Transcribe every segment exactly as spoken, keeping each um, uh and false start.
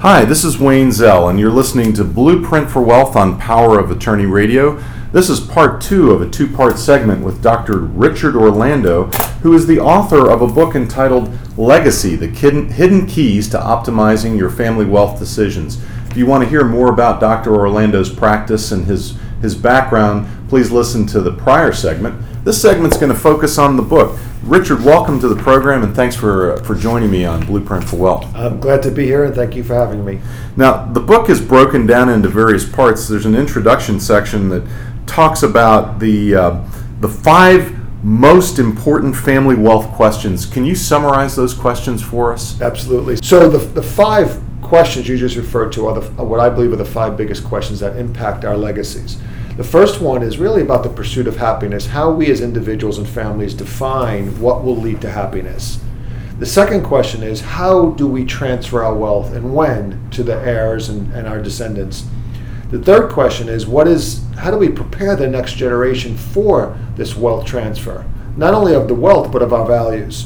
Hi, this is Wayne Zell, and you're listening to Blueprint for Wealth on Power of Attorney Radio. This is part two of a two-part segment with Doctor Richard Orlando, who is the author of a book entitled Legacy, The Hidden Keys to Optimizing Your Family Wealth Decisions. If you want to hear more about Doctor Orlando's practice and his, his background, please listen to the prior segment. This segment's going to focus on the book. Richard, welcome to the program, and thanks for uh, for joining me on Blueprint for Wealth. I'm glad to be here, and thank you for having me. Now, the book is broken down into various parts. There's an introduction section that talks about the uh, the five most important family wealth questions. Can you summarize those questions for us? Absolutely. So the the five questions you just referred to are, the, are what I believe are the five biggest questions that impact our legacies. The first one is really about the pursuit of happiness, how we as individuals and families define what will lead to happiness. The second question is, how do we transfer our wealth and when to the heirs and, and our descendants? The third question is, what is how do we prepare the next generation for this wealth transfer, not only of the wealth, but of our values?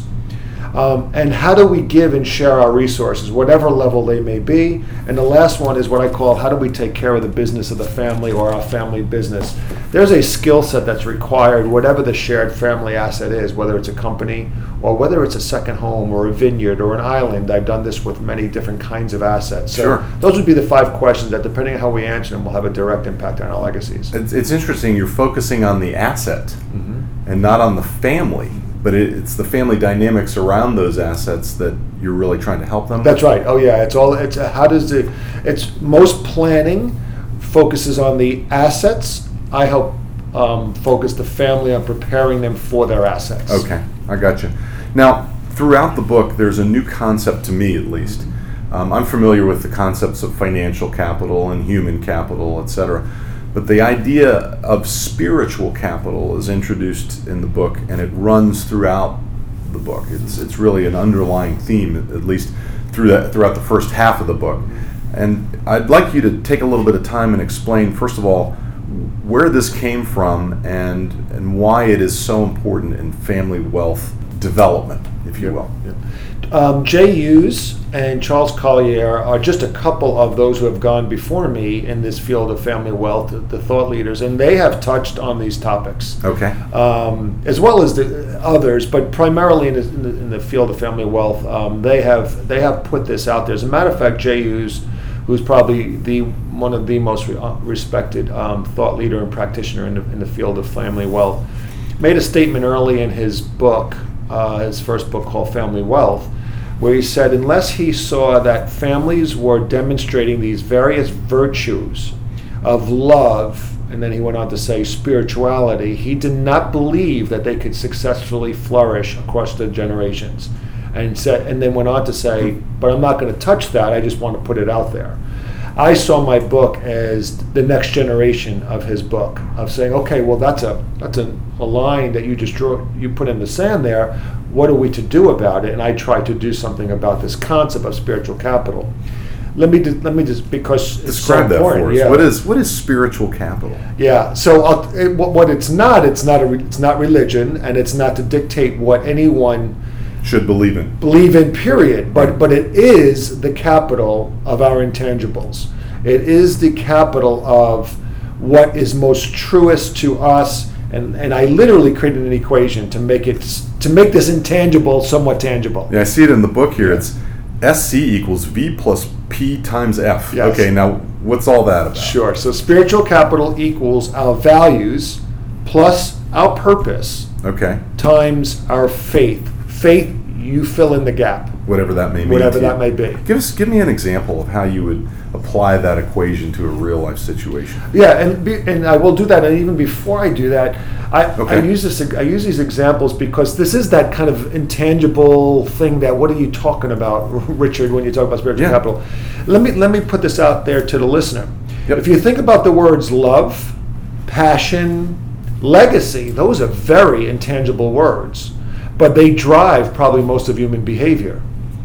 Um, and how do we give and share our resources, whatever level they may be? And the last one is what I call, how do we take care of the business of the family or our family business? There's a skill set that's required, whatever the shared family asset is, whether it's a company or whether it's a second home or a vineyard or an island. I've done this with many different kinds of assets. So sure. Those would be the five questions that, depending on how we answer them, will have a direct impact on our legacies. It's, it's interesting, you're focusing on the asset mm-hmm. and not on the family. But it, it's the family dynamics around those assets that you're really trying to help them. That's right. Oh yeah, it's all. It's uh, how does the? It's most planning focuses on the assets. I help um, focus the family on preparing them for their assets. Okay, I got you. Now, throughout the book, there's a new concept to me, at least. Um, I'm familiar with the concepts of financial capital and human capital, et cetera. But the idea of spiritual capital is introduced in the book, and it runs throughout the book. It's it's really an underlying theme, at least through that, throughout the first half of the book. And I'd like you to take a little bit of time and explain, first of all, where this came from and and why it is so important in family wealth development, if you will. Yeah. Um, Jay Hughes and Charles Collier are just a couple of those who have gone before me in this field of family wealth, the, the thought leaders, and they have touched on these topics. Okay. Um, as well as the others, but primarily in the, in the, in the field of family wealth, um, they have they have put this out there. As a matter of fact, Jay Hughes, who's probably the one of the most re- respected um, thought leader and practitioner in the, in the field of family wealth, made a statement early in his book, uh, his first book called Family Wealth, where he said unless he saw that families were demonstrating these various virtues of love, and then he went on to say spirituality, he did not believe that they could successfully flourish across the generations. And said, and then went on to say, but I'm not going to touch that, I just want to put it out there. I saw my book as the next generation of his book, of saying, okay, well that's a that's a, a line that you just drew, you put in the sand there. What are we to do about it? And I tried to do something about this concept of spiritual capital. Let me let me just because it's describe so important. that for us. Yeah. What is what is spiritual capital? Yeah. So I'll, it, what, what it's not, it's not a it's not religion, and it's not to dictate what anyone should believe in. Believe in, period. But but it is the capital of our intangibles. It is the capital of what is most truest to us. And and I literally created an equation to make it to make this intangible somewhat tangible. Yeah, I see it in the book here. It's S C equals V plus P times F. Yes. Okay, now what's all that about? Sure. So spiritual capital equals our values plus our purpose. Okay. Times our faith. Faith, you fill in the gap. Whatever that may mean. Whatever that may be. Give us, give me an example of how you would apply that equation to a real life situation. Yeah, and be, and I will do that. And even before I do that, I, okay. I use this. I use these examples because this is that kind of intangible thing. That what are you talking about, Richard? When you talk about spiritual yeah. capital, let me let me put this out there to the listener. Yep. If you think about the words love, passion, legacy, those are very intangible words, but they drive probably most of human behavior.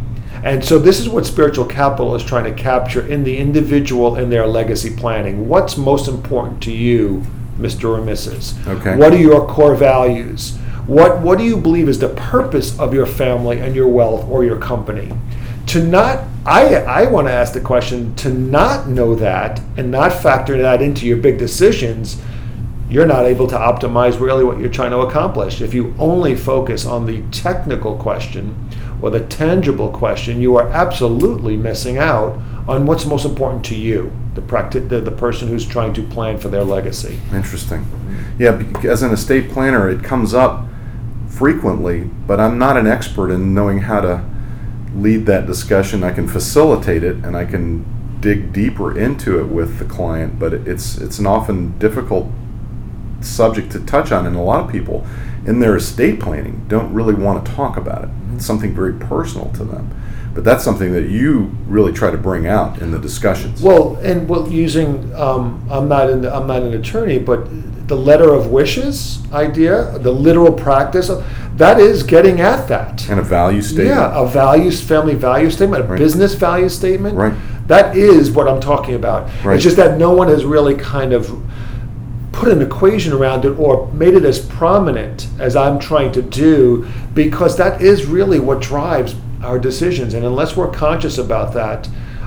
And so this is what spiritual capital is trying to capture in the individual in their legacy planning. What's most important to you, Mister or Missus? Okay. What are your core values? What What do you believe is the purpose of your family and your wealth or your company? to not, I, I want to ask the question, to not know that and not factor that into your big decisions, you're not able to optimize really what you're trying to accomplish. If you only focus on the technical question or the tangible question, you are absolutely missing out on what's most important to you, the, practi- the, the person who's trying to plan for their legacy. Interesting. Yeah, as an estate planner, it comes up frequently, but I'm not an expert in knowing how to lead that discussion. I can facilitate it and I can dig deeper into it with the client, but it's it's an often difficult subject to touch on, and a lot of people in their estate planning don't really want to talk about it. It's something very personal to them. But that's something that you really try to bring out in the discussions. Well, and well, using um, I'm not an I'm not an attorney, but the letter of wishes idea, the literal practice, that is getting at that. And a value statement. Yeah, a values, family value statement, a Right. business value statement. Right. That is what I'm talking about. Right. It's just that no one has really kind of put an equation around it or made it as prominent as I'm trying to do, because that is really what drives our decisions. And unless we're conscious about that,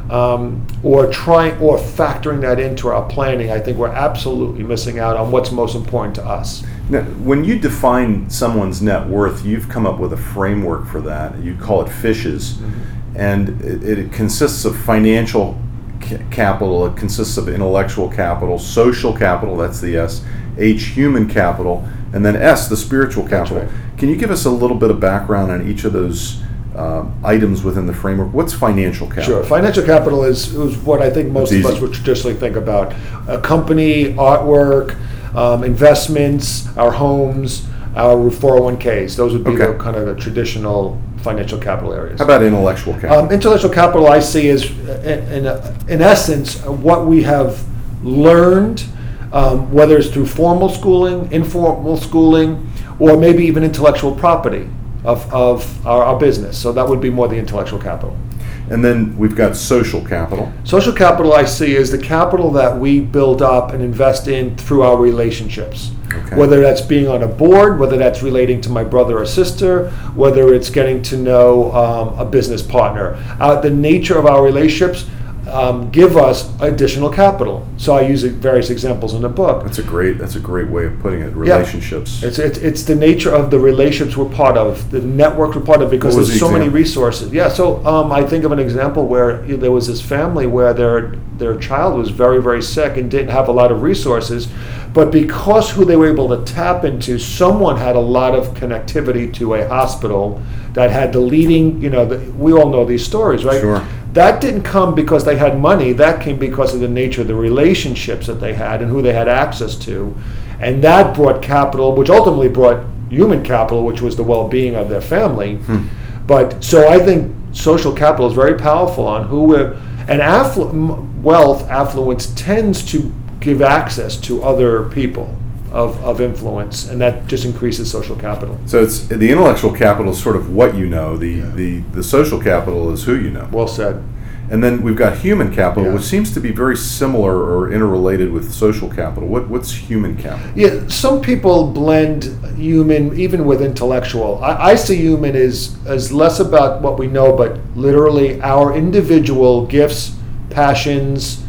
um, or trying or factoring that into our planning, I think we're absolutely missing out on what's most important to us. Now, when you define someone's net worth, you've come up with a framework for that. You call it FISHES, mm-hmm. and it, it consists of financial ca- capital, it consists of intellectual capital, social capital, that's the S, H, human capital, and then S, the spiritual capital. That's right. Can you give us a little bit of background on each of those uh, items within the framework? What's financial capital? Sure. Financial capital is, is what I think most It's of easy. us would traditionally think about. A company, artwork, um, investments, our homes, our four oh one k's. Those would be Okay. the kind of the traditional financial capital areas. How about intellectual capital? Um, intellectual capital I see as, in, in, in essence, what we have learned, um, whether it's through formal schooling, informal schooling, or maybe even intellectual property of, of our, our business. So that would be more the intellectual capital. And then we've got social capital. Social capital I see is the capital that we build up and invest in through our relationships. Okay. Whether that's being on a board, whether that's relating to my brother or sister, whether it's getting to know um, a business partner. Uh, the nature of our relationships um, give us additional capital. So I use various examples in the book. That's a great. That's a great way of putting it. Relationships. It's, it's it's the nature of the relationships we're part of, the network we're part of, because What was there's the so many example? resources. Yeah, so um, I think of an example where you know, there was this family where their their child was very, very sick and didn't have a lot of resources, but because who they were able to tap into, someone had a lot of connectivity to a hospital that had the leading, you know, the, we all know these stories, right? Sure. That didn't come because they had money. That came because of the nature of the relationships that they had and who they had access to. And that brought capital, which ultimately brought human capital, which was the well-being of their family. Hmm. But so I think social capital is very powerful on who we're, and afflu- m- wealth, affluence tends to give access to other people of, of influence, and that just increases social capital. So it's the intellectual capital is sort of what you know. The, the the social capital is who you know. Well said. And then we've got human capital, Yeah. which seems to be very similar or interrelated with social capital. What what's human capital? Yeah, some people blend human even with intellectual. I, I see human as, as less about what we know, but literally our individual gifts, passions,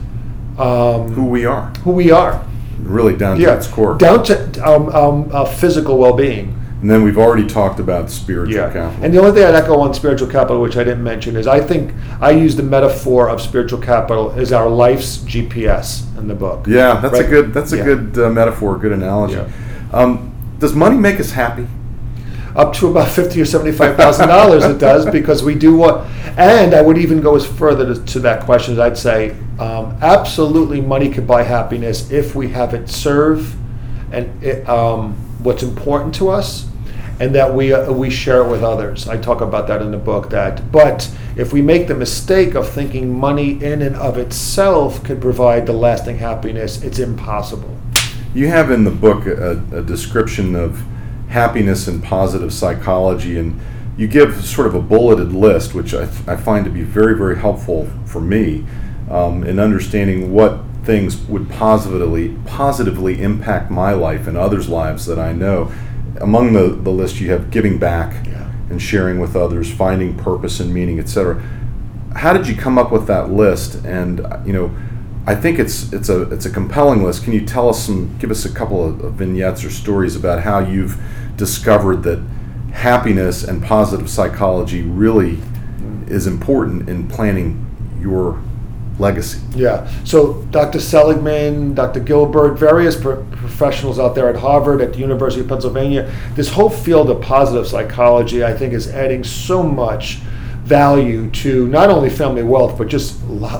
um, Who we are, who we are. really down to Yeah, its core. down to um, um, uh, physical well-being. And then we've already talked about spiritual Yeah, capital. and the only thing I'd echo on spiritual capital, which I didn't mention, is I think I use the metaphor of spiritual capital as our life's G P S in the book. yeah, that's a Right? good that's a Yeah. good uh, metaphor, good analogy. Yeah. Um, does money make us happy? Up to about fifty or seventy-five thousand dollars, it does, because we do what. And I would even go as further to, to that question as I'd say, um, absolutely, money could buy happiness if we have it serve and it, um, what's important to us, and that we uh, we share it with others. I talk about that in the book. That, but if we make the mistake of thinking money in and of itself could provide the lasting happiness, it's impossible. You have in the book a, a description of happiness and positive psychology, and you give sort of a bulleted list, which I, I find to be very, very helpful for me um, in understanding what things would positively positively impact my life and others' lives that I know. Among the, the list you have giving back Yeah. and sharing with others, finding purpose and meaning, et cetera. how did you come up with that list? And you know, I think it's it's a it's a compelling list. Can you tell us some, give us a couple of, of vignettes or stories about how you've discovered that happiness and positive psychology really is important in planning your legacy? Yeah. So Doctor Seligman, Doctor Gilbert, various pro- professionals out there at Harvard, at the University of Pennsylvania, this whole field of positive psychology, I think, is adding so much value to not only family wealth, but just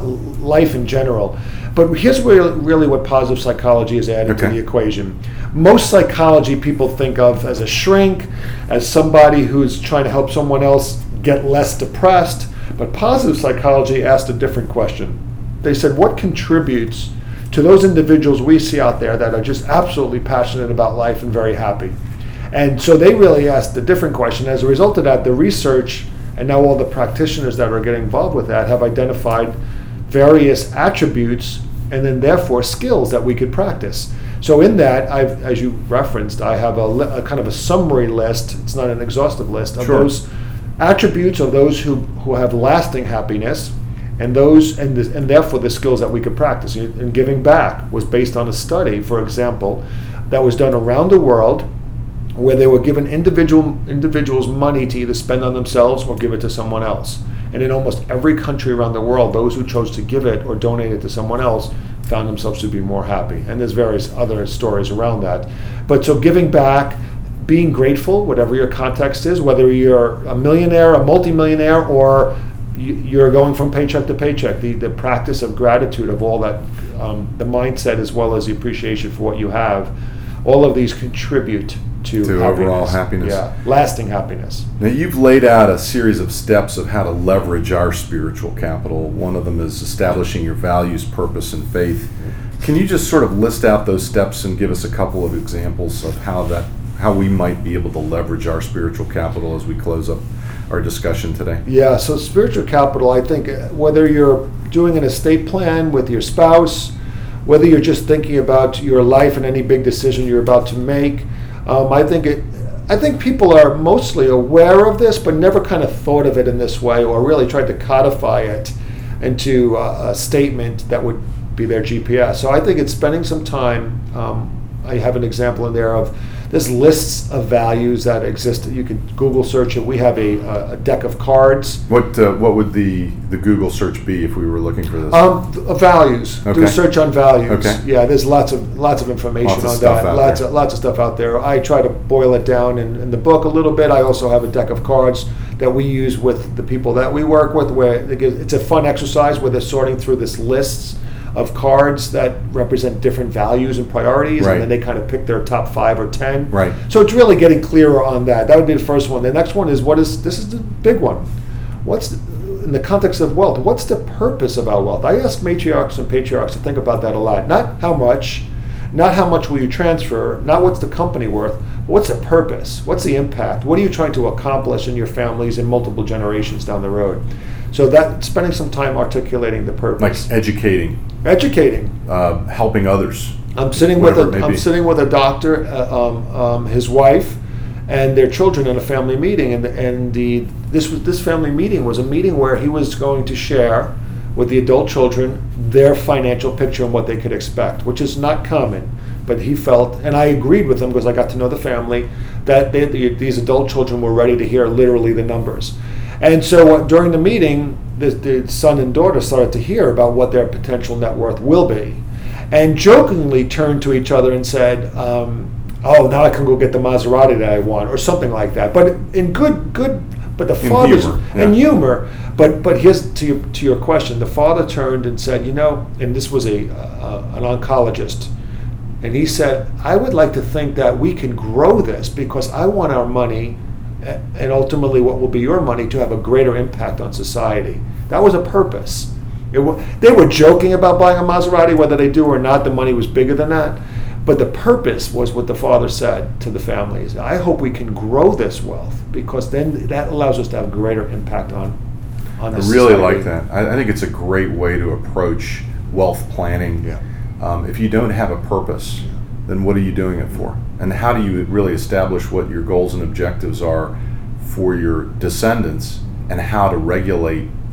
life in general. But here's really, really what positive psychology is adding okay. to the equation. Most psychology people think of as a shrink, as somebody who's trying to help someone else get less depressed. But positive psychology asked a different question. They said, what contributes to those individuals we see out there that are just absolutely passionate about life and very happy? And so they really asked a different question. As a result of that, the research and now all the practitioners that are getting involved with that have identified various attributes and then therefore skills that we could practice. So in that, I've, as you referenced, I have a, li- a kind of a summary list. It's not an exhaustive list of sure. those attributes of those who, who have lasting happiness, and those and the, and therefore the skills that we could practice. And giving back was based on a study, for example, that was done around the world, where they were given individual individuals money to either spend on themselves or give it to someone else. And in almost every country around the world, those who chose to give it or donate it to someone else found themselves to be more happy. And there's various other stories around that. But so giving back, being grateful, whatever your context is, whether you're a millionaire, a multimillionaire, or you're going from paycheck to paycheck, the, the practice of gratitude, of all that, um, the mindset as well as the appreciation for what you have, all of these contribute to, to happiness. overall happiness. Yeah, lasting happiness. Now, you've laid out a series of steps of how to leverage our spiritual capital. One of them is establishing your values, purpose, and faith. Can you just sort of list out those steps and give us a couple of examples of how that, how we might be able to leverage our spiritual capital as we close up our discussion today? Yeah, so spiritual capital, I think, whether you're doing an estate plan with your spouse, whether you're just thinking about your life and any big decision you're about to make, Um, I think it. I think people are mostly aware of this, but never kind of thought of it in this way, or really tried to codify it into a, a statement that would be their G P S. So I think it's spending some time. Um, I have an example in there of there's lists of values that exist. You could Google search it. We have a, a deck of cards. What uh, what would the, the Google search be if we were looking for this? Um, th- values. Okay. Do a search on values. Okay. Yeah, there's lots of lots of information Lots of on stuff that. out Lots there. of lots of stuff out there. I try to boil it down in, in the book a little bit. I also have a deck of cards that we use with the people that we work with, where it gives, it's a fun exercise where they're sorting through this lists of cards that represent different values and priorities, Right. and then they kind of pick their top five or ten. Right. So it's really getting clearer on that. That would be the first one. The next one is what is this is the big one. What's the, in the context of wealth? What's the purpose of our wealth? I ask matriarchs and patriarchs to think about that a lot. Not how much, not how much will you transfer, not what's the company worth. What's the purpose? What's the impact? What are you trying to accomplish in your families in multiple generations down the road? So that spending some time articulating the purpose, Like educating, educating. uh, helping others. I'm sitting with Whatever it a may I'm be. sitting with a doctor, uh, um, um, his wife, and their children in a family meeting, and and the this was this family meeting was a meeting where he was going to share with the adult children their financial picture and what they could expect, which is not common. But he felt, and I agreed with him because I got to know the family, that they, the, these adult children were ready to hear literally the numbers. And so uh, during the meeting, the, the son and daughter started to hear about what their potential net worth will be, and jokingly turned to each other and said, um, "Oh, now I can go get the Maserati that I want," or something like that. But in good, good. But the In father's humor, yeah. in humor. But but here's to your to your question. The father turned and said, "You know," and this was a uh, an oncologist. And he said, "I would like to think that we can grow this because I want our money, and ultimately what will be your money, to have a greater impact on society." That was a purpose. It w- they were joking about buying a Maserati, whether they do or not. The money was bigger than that. But the purpose was what the father said to the families. I hope we can grow this wealth because then that allows us to have greater impact on, on I the really society. like that. I, I think it's a great way to approach wealth planning. Yeah. Um, if you don't have a purpose, then what are you doing it for? And how do you really establish what your goals and objectives are for your descendants, and how to regulate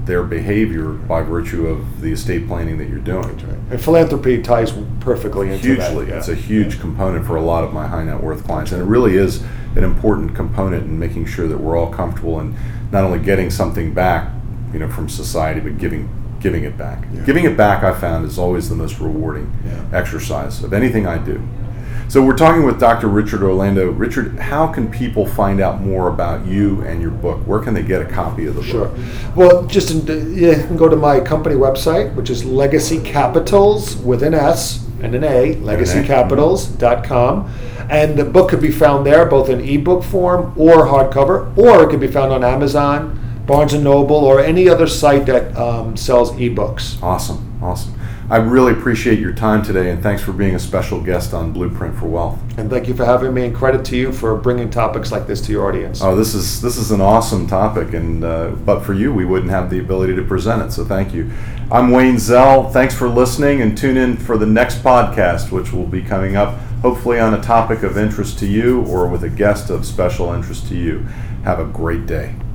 their behavior by virtue of the estate planning that you're doing. Right. And philanthropy ties perfectly into that. Hugely. Yeah. It's a huge yeah. component for a lot of my high net worth clients. And it really is an important component in making sure that we're all comfortable in not only getting something back, you know, from society, but giving giving it back. Yeah. Giving it back, I found, is always the most rewarding yeah. exercise of anything I do. So we're talking with Doctor Richard Orlando. Richard, how can people find out more about you and your book? Where can they get a copy of the sure. book? Sure. Well, just in, you can go to my company website, which is Legacy Capitals with an S and an A, legacy capitals dot com. And the book could be found there, both in ebook form or hardcover, or it could be found on Amazon, Barnes and Noble, or any other site that um, sells ebooks. Awesome, awesome. I really appreciate your time today, and thanks for being a special guest on Blueprint for Wealth. And thank you for having me, and credit to you for bringing topics like this to your audience. Oh, this is this is an awesome topic, and uh, but for you, we wouldn't have the ability to present it, so thank you. I'm Wayne Zell. Thanks for listening, and tune in for the next podcast, which will be coming up, hopefully on a topic of interest to you or with a guest of special interest to you. Have a great day.